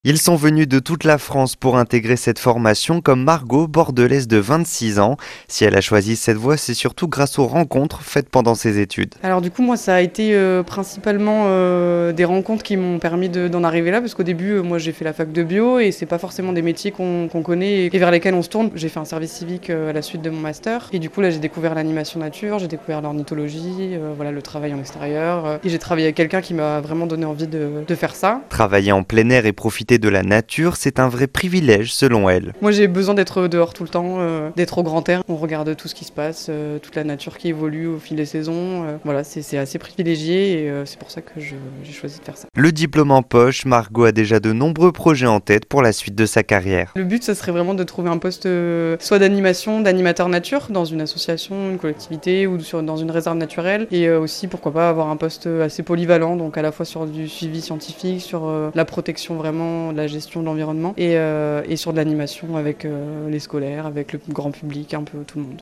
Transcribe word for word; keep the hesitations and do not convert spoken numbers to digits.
Ils sont venus de toute la France pour intégrer cette formation, comme Margot, bordelaise de vingt-six ans. Si elle a choisi cette voie, c'est surtout grâce aux rencontres faites pendant ses études. Alors du coup, moi, ça a été euh, principalement euh, des rencontres qui m'ont permis de- d'en arriver là, parce qu'au début, euh, moi, j'ai fait la fac de bio et c'est pas forcément des métiers qu'on qu'on connaît et vers lesquels on se tourne. J'ai fait un service civique euh, à la suite de mon master et du coup, là, j'ai découvert l'animation nature, j'ai découvert l'ornithologie, euh, voilà, le travail en extérieur euh, et j'ai travaillé avec quelqu'un qui m'a vraiment donné envie de, de faire ça. Travailler en plein air et profiter de la nature, c'est un vrai privilège selon elle. Moi, j'ai besoin d'être dehors tout le temps, euh, d'être au grand air. On regarde tout ce qui se passe, euh, toute la nature qui évolue au fil des saisons. euh, voilà, c'est c'est assez privilégié et euh, c'est pour ça que je- j'ai choisi de faire ça. Le diplôme en poche, Margot a déjà de nombreux projets en tête pour la suite de sa carrière. Le but, ça serait vraiment de trouver un poste euh, soit d'animation, d'animateur nature dans une association, une collectivité ou sur, dans une réserve naturelle. Et euh, aussi, pourquoi pas, avoir un poste assez polyvalent, donc à la fois sur du suivi scientifique, sur euh, la protection vraiment, la gestion de l'environnement et, euh, et sur de l'animation avec euh, les scolaires, avec le grand public, un peu tout le monde.